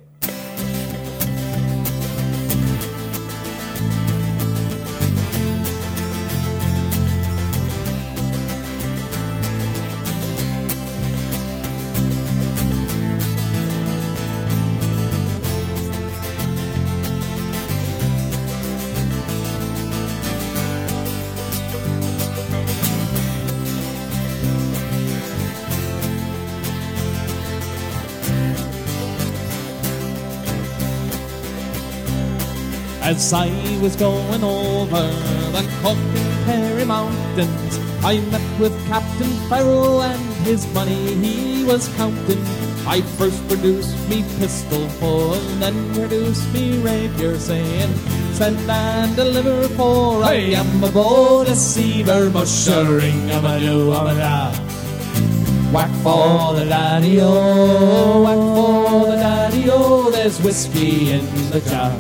As I was going over the Cork and Kerry Mountains, I met with Captain Farrell and his money he was counting. I first produced me pistol full, then produced me rapier, saying, "Send and deliver, for I am a bold deceiver, mushering a-ma-do-a-ma-da." Whack for the daddy-o, whack for the daddy-o, there's whiskey in the jar.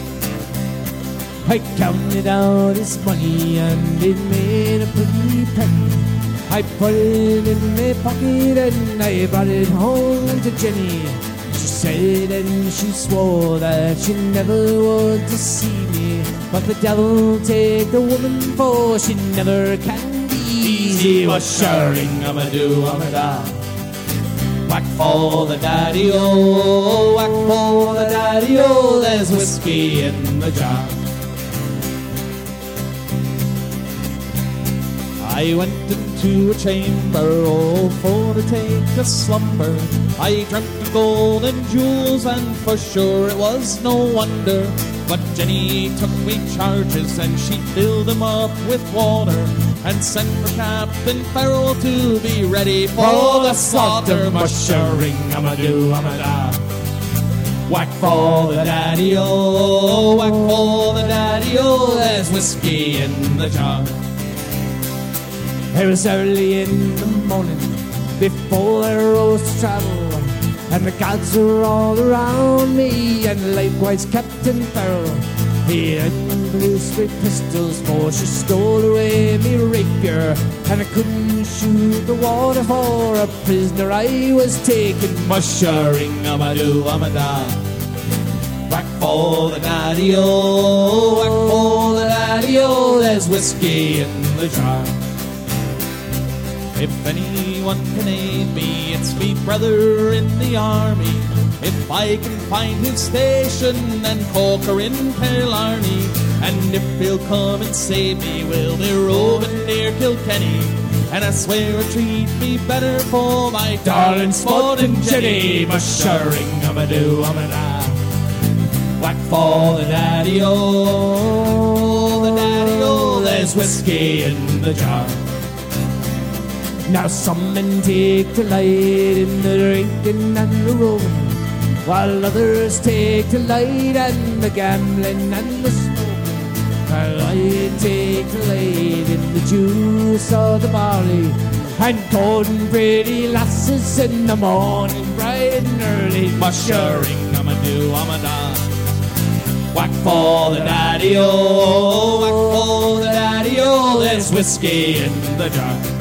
I counted out his money and it made a pretty penny. I put it in my pocket and I brought it home to Jenny. She said and she swore that she never would deceive me, but the devil take the woman, for she never can be easy. Washering a-ma-do-a-ma-da. Whack for the daddy-o, whack for the daddy-o, there's whiskey in the jar. I went into a chamber, oh, for to take a slumber. I dreamt of gold and jewels, and for sure it was no wonder. But Jenny took me charges, and she filled them up with water, and sent for Captain Farrell to be ready for the slaughter. Mushering a-ma-do-a-ma-da. Whack for the daddy-o, whack for the daddy-o, there's whiskey in the jar. It was early in the morning, before I rose to travel, and the gods were all around me, and likewise Captain Farrell. He unloosed me pistols, for she stole away me rapier, and I couldn't shoot the water, for a prisoner I was taken. Mushering a-ma-do-a-ma-da. Whack for the daddy-o, whack for the daddy-o, there's whiskey in the jar. If anyone can aid me, it's me brother in the army. If I can find his station and Corker in Killarney, and if he'll come and save me, we'll be roving near Kilkenny. And I swear he'll treat me better for my darling sporting Jenny. Mushering a-ma-do-a-ma-da. Whack for the daddy-o, there's whiskey in the jar. Now some men take delight in the drinking and the roving, while others take delight in the gambling and the smoking. While I take delight in the juice of the barley, and courting pretty lasses in the morning, bright and early. Mushering a-ma-do-a-ma-da. Whack for the daddy-o, whack for the daddy-o, there's whiskey in the jar.